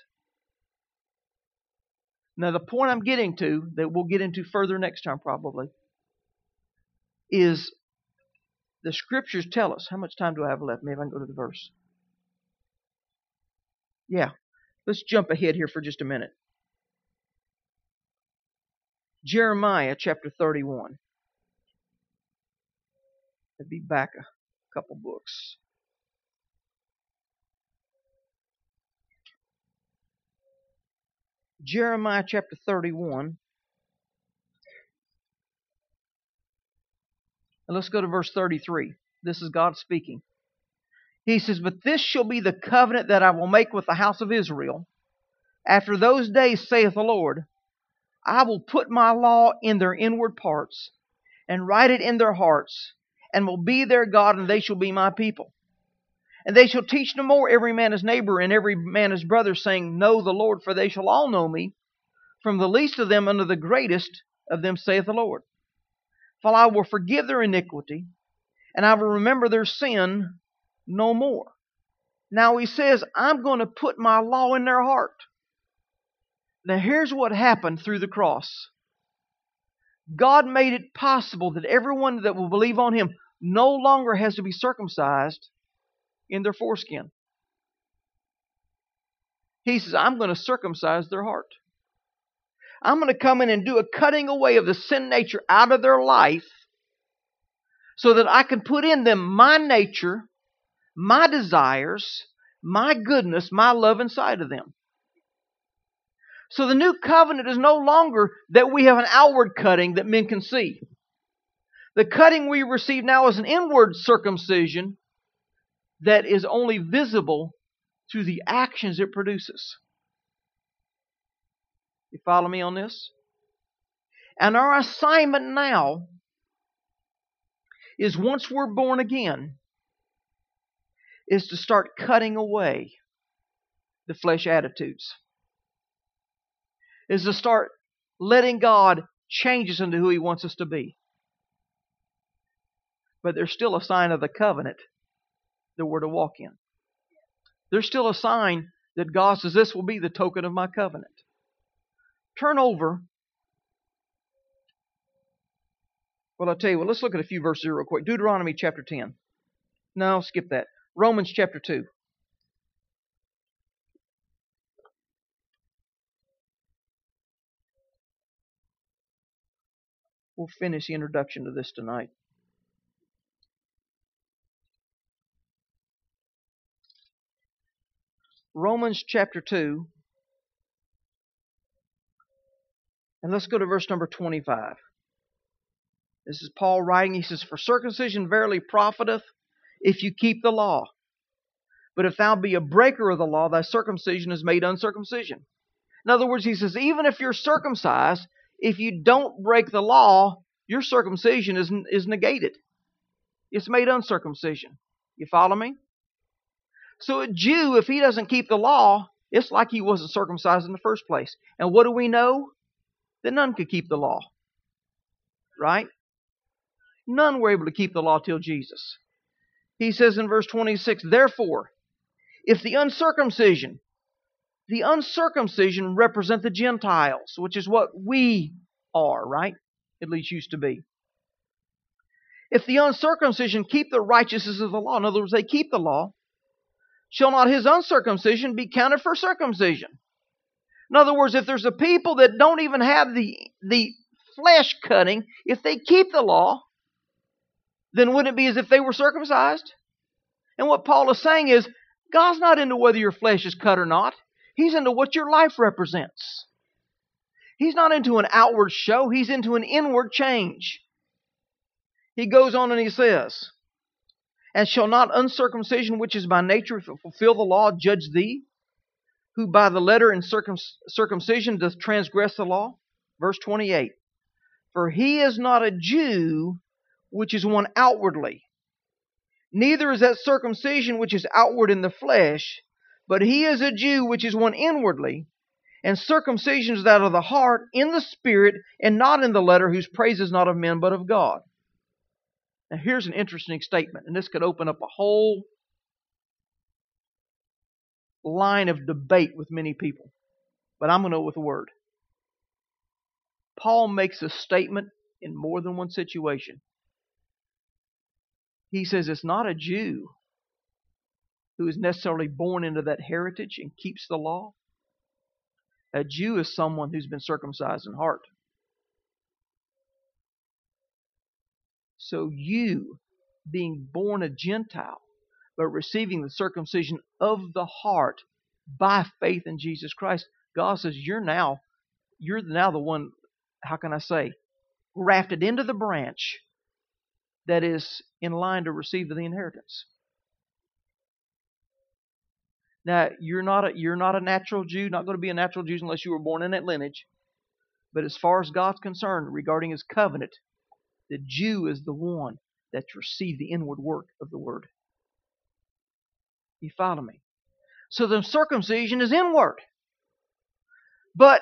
Now, the point I'm getting to, that we'll get into further next time probably, is the Scriptures tell us. How much time do I have left? Maybe I can go to the verse. Yeah. Let's jump ahead here for just a minute. Jeremiah chapter thirty-one. I'd be back a couple books. Jeremiah chapter thirty-one. And let's go to verse thirty-three. This is God speaking. He says, but this shall be the covenant that I will make with the house of Israel. After those days, saith the Lord, I will put my law in their inward parts, and write it in their hearts, and will be their God, and they shall be my people. And they shall teach no more every man his neighbor, and every man his brother, saying, Know the Lord, for they shall all know me, from the least of them unto the greatest of them, saith the Lord. For I will forgive their iniquity, and I will remember their sin no more. Now he says, I'm going to put my law in their heart. Now here's what happened through the cross. God made it possible that everyone that will believe on Him no longer has to be circumcised in their foreskin. He says, I'm going to circumcise their heart. I'm going to come in and do a cutting away of the sin nature out of their life so that I can put in them my nature, my desires, my goodness, my love inside of them. So the new covenant is no longer that we have an outward cutting that men can see. The cutting we receive now is an inward circumcision that is only visible through the actions it produces. You follow me on this? And our assignment now is, once we're born again, is to start cutting away the flesh attitudes. Is to start letting God change us into who He wants us to be. But there's still a sign of the covenant that we're to walk in. There's still a sign that God says, this will be the token of my covenant. Turn over. Well, I'll tell you what, let's look at a few verses here real quick. Deuteronomy chapter ten. No, skip that. Romans chapter two. We'll finish the introduction to this tonight. Romans chapter two. And let's go to verse number twenty-five. This is Paul writing. He says, "For circumcision verily profiteth, if you keep the law. But if thou be a breaker of the law, thy circumcision is made uncircumcision." In other words, he says, even if you're circumcised, if you don't break the law, your circumcision is, is negated. It's made uncircumcision. You follow me? So a Jew, if he doesn't keep the law, it's like he wasn't circumcised in the first place. And what do we know? That none could keep the law. Right? None were able to keep the law till Jesus. He says in verse twenty-six, "Therefore, if the uncircumcision, the uncircumcision represent the Gentiles," which is what we are, right? At least used to be. "If the uncircumcision keep the righteousness of the law," in other words, they keep the law, "shall not his uncircumcision be counted for circumcision?" In other words, if there's a people that don't even have the, the flesh cutting, if they keep the law, then wouldn't it be as if they were circumcised? And what Paul is saying is, God's not into whether your flesh is cut or not. He's into what your life represents. He's not into an outward show. He's into an inward change. He goes on and he says, "And shall not uncircumcision, which is by nature, fulfill the law, judge thee, who by the letter and circum- circumcision doth transgress the law?" Verse twenty-eight, "For he is not a Jew, which is one outwardly, neither is that circumcision which is outward in the flesh, but he is a Jew which is one inwardly, and circumcision is that of the heart, in the spirit, and not in the letter, whose praise is not of men, but of God." Now here's an interesting statement, and this could open up a whole line of debate with many people. But I'm going to go with the word. Paul makes a statement in more than one situation. He says it's not a Jew who is necessarily born into that heritage and keeps the law. A Jew is someone who's been circumcised in heart. So you, being born a Gentile, but receiving the circumcision of the heart by faith in Jesus Christ, God says you're now, you're now the one, how can I say, grafted into the branch that is in line to receive the inheritance. Now, you're not a, you're not a natural Jew, not going to be a natural Jew unless you were born in that lineage. But as far as God's concerned regarding His covenant, the Jew is the one that's received the inward work of the Word. You follow me? So the circumcision is inward. But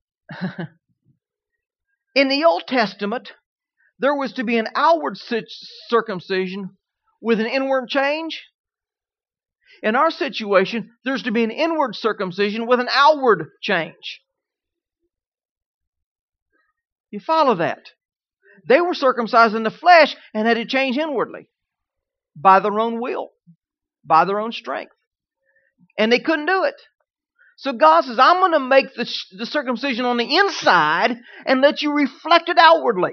in the Old Testament, there was to be an outward circumcision with an inward change. In our situation, there's to be an inward circumcision with an outward change. You follow that? They were circumcised in the flesh and had to change inwardly by their own will, by their own strength. And they couldn't do it. So God says, I'm going to make the, the circumcision on the inside and let you reflect it outwardly.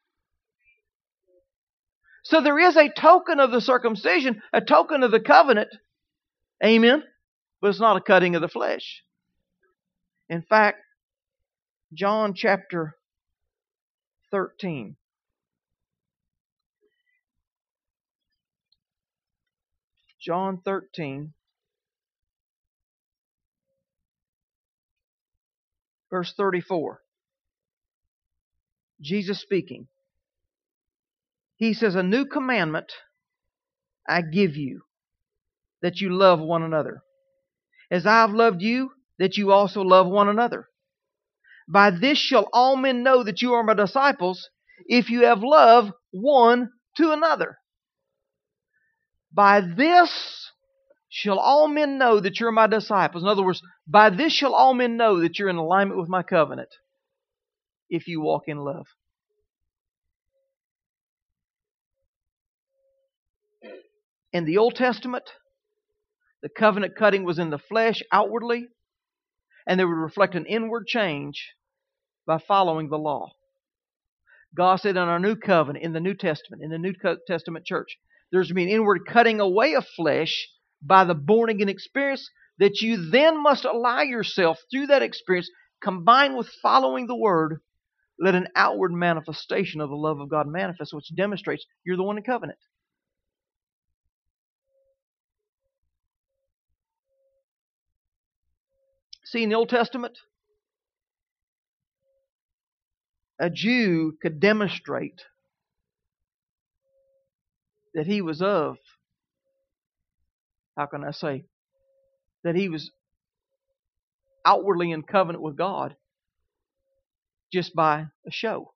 So there is a token of the circumcision, a token of the covenant. Amen. But it's not a cutting of the flesh. In fact, John chapter thirteen. John thirteen. Verse thirty-four. Jesus speaking. He says, "A new commandment I give you, that you love one another. As I have loved you, that you also love one another. By this shall all men know that you are my disciples, if you have love one to another." By this shall all men know that you're my disciples. In other words, by this shall all men know that you're in alignment with my covenant, if you walk in love. In the Old Testament, the covenant cutting was in the flesh outwardly, and they would reflect an inward change by following the law. God said in our new covenant, in the New Testament, in the New Testament church, there's to be an inward cutting away of flesh by the born again experience, that you then must allow yourself through that experience, combined with following the Word, let an outward manifestation of the love of God manifest, which demonstrates you're the one in covenant. See, in the Old Testament, a Jew could demonstrate that he was of, how can I say, that he was outwardly in covenant with God just by a show.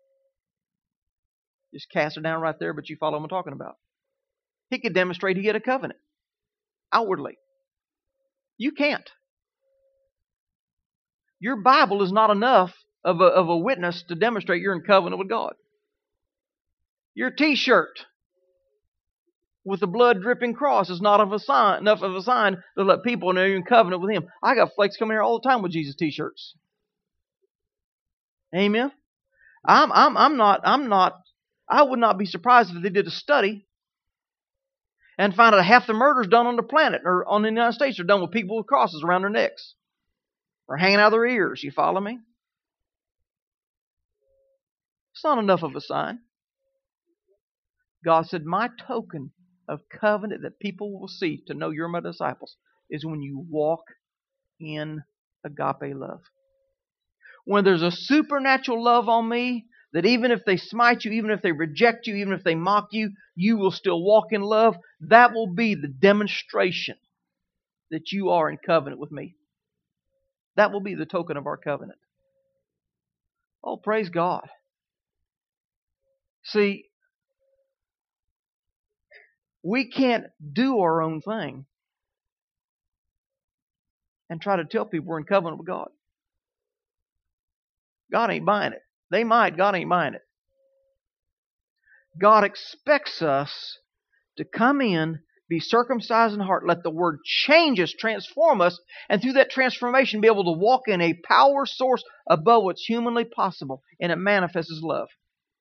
Just cast it down right there, but you follow what I'm talking about. He could demonstrate he had a covenant outwardly. You can't. Your Bible is not enough of a, of a witness to demonstrate you're in covenant with God. Your T-shirt with the blood dripping cross is not of a sign, enough of a sign to let people know you're in covenant with Him. I got flakes coming here all the time with Jesus T-shirts. Amen. I'm I'm I'm not I'm not. I would not be surprised if they did a study and found out half the murders done on the planet or on the United States are done with people with crosses around their necks or hanging out of their ears. You follow me? It's not enough of a sign. God said, my token of covenant that people will see to know you're my disciples is when you walk in agape love. When there's a supernatural love on me, that even if they smite you, even if they reject you, even if they mock you, you will still walk in love. That will be the demonstration that you are in covenant with me. That will be the token of our covenant. Oh, praise God. See, we can't do our own thing and try to tell people we're in covenant with God. God ain't buying it. They might, God ain't buying it. God expects us to come in, be circumcised in heart, let the Word change us, transform us, and through that transformation be able to walk in a power source above what's humanly possible, and it manifests as love.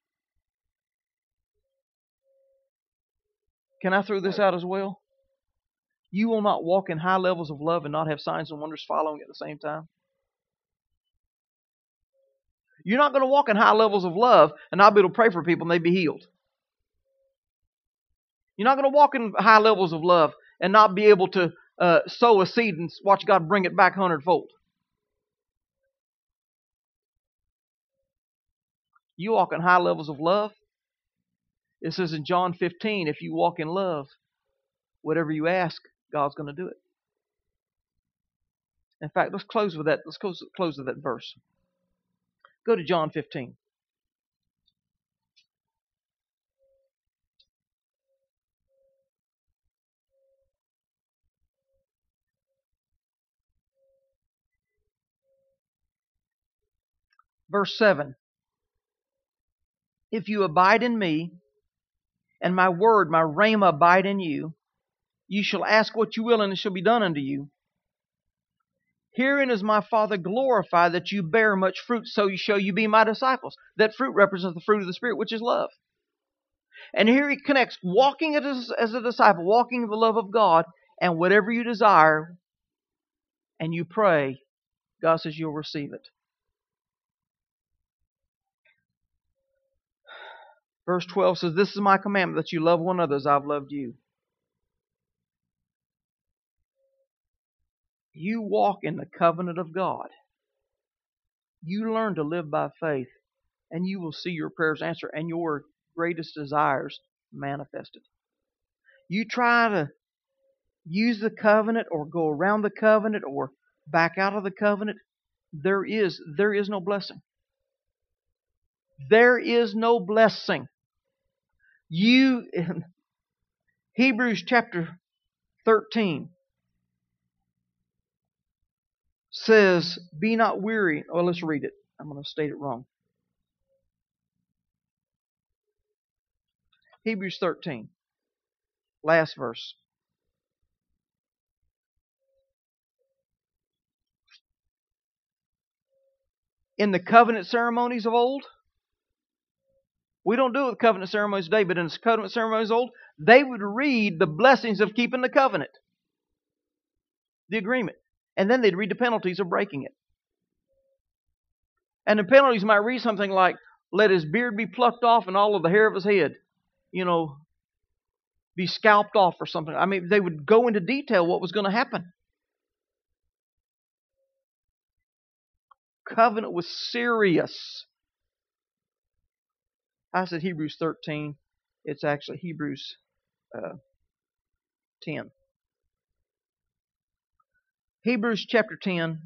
Can I throw this out as well? You will not walk in high levels of love and not have signs and wonders following at the same time. You're not going to walk in high levels of love and not be able to pray for people and they be healed. You're not going to walk in high levels of love and not be able to uh, sow a seed and watch God bring it back hundredfold. You walk in high levels of love. It says in John fifteen, if you walk in love, whatever you ask, God's going to do it. In fact, let's close with that. Let's close, close with that verse. Go to John fifteen. Verse seven. If you abide in me, and my word, my rhema, abide in you, you shall ask what you will, and it shall be done unto you. Herein is my Father glorified, that you bear much fruit, so shall you be my disciples. That fruit represents the fruit of the Spirit, which is love. And here he connects walking as a disciple, walking in the love of God, and whatever you desire, and you pray, God says you'll receive it. Verse twelve says, this is my commandment, that you love one another as I've loved you. You walk in the covenant of God. You learn to live by faith, and you will see your prayers answered and your greatest desires manifested. You try to use the covenant or go around the covenant or back out of the covenant, there is, there is no blessing. There is no blessing. You, in Hebrews chapter thirteen, says, be not weary. Oh, let's read it. I'm going to state it wrong. Hebrews thirteen, last verse. In the covenant ceremonies of old, We don't do it with covenant ceremonies today, but in the covenant ceremonies old, they would read the blessings of keeping the covenant, the agreement. And then they'd read the penalties of breaking it. And the penalties might read something like, let his beard be plucked off and all of the hair of his head, you know, be scalped off or something. I mean, they would go into detail what was going to happen. Covenant was serious. I said Hebrews thirteen. It's actually Hebrews uh, ten. Hebrews chapter ten.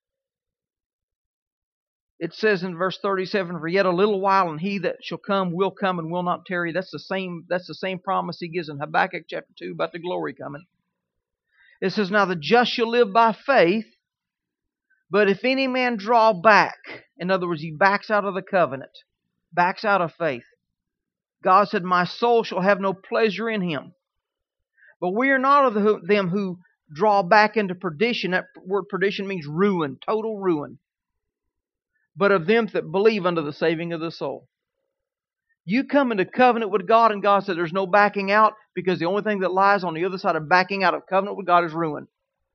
It says in verse thirty-seven, for yet a little while, and he that shall come will come and will not tarry. That's the same, that's the same promise he gives in Habakkuk chapter two about the glory coming. It says, now the just shall live by faith, but if any man draw back, in other words, he backs out of the covenant, backs out of faith, God said, my soul shall have no pleasure in him. But we are not of the, them who draw back into perdition. That word perdition means ruin, total ruin. But of them that believe unto the saving of the soul. You come into covenant with God, and God said there's no backing out, because the only thing that lies on the other side of backing out of covenant with God is ruin.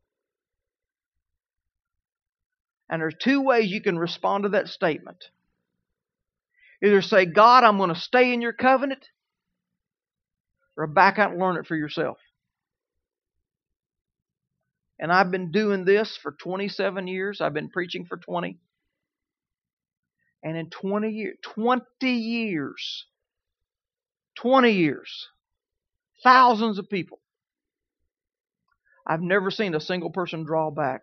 And there's two ways you can respond to that statement. Either say, God, I'm going to stay in your covenant, or back out and learn it for yourself. And I've been doing this for twenty-seven years. I've been preaching for twenty. And in twenty years, twenty years, twenty years, thousands of people, I've never seen a single person draw back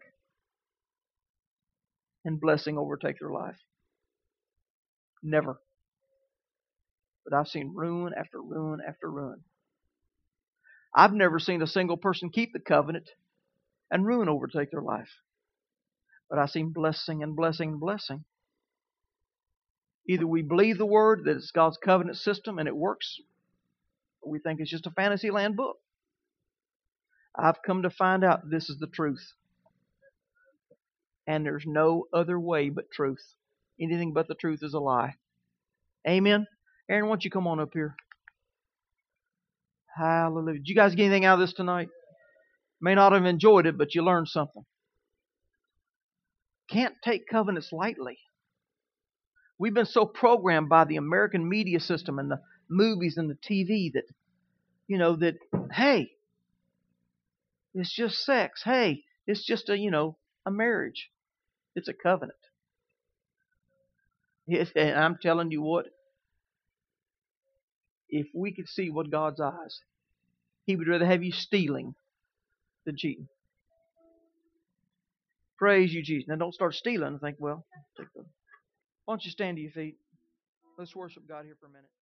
and blessing overtake their life. Never. But I've seen ruin after ruin after ruin. I've never seen a single person keep the covenant and ruin overtake their life. But I've seen blessing and blessing and blessing. Either we believe the word that it's God's covenant system and it works, or we think it's just a fantasy land book. I've come to find out this is the truth. And there's no other way but truth. Anything but the truth is a lie. Amen? Aaron, why don't you come on up here? Hallelujah. Did you guys get anything out of this tonight? May not have enjoyed it, but you learned something. Can't take covenants lightly. We've been so programmed by the American media system and the movies and the T V that, you know, that, hey, it's just sex. Hey, it's just a, you know, a marriage. It's a covenant. It's, and I'm telling you what, if we could see with God's eyes, He would rather have you stealing than cheating. Praise you, Jesus. Now don't start stealing and think, well, take the... Why don't you stand to your feet? Let's worship God here for a minute.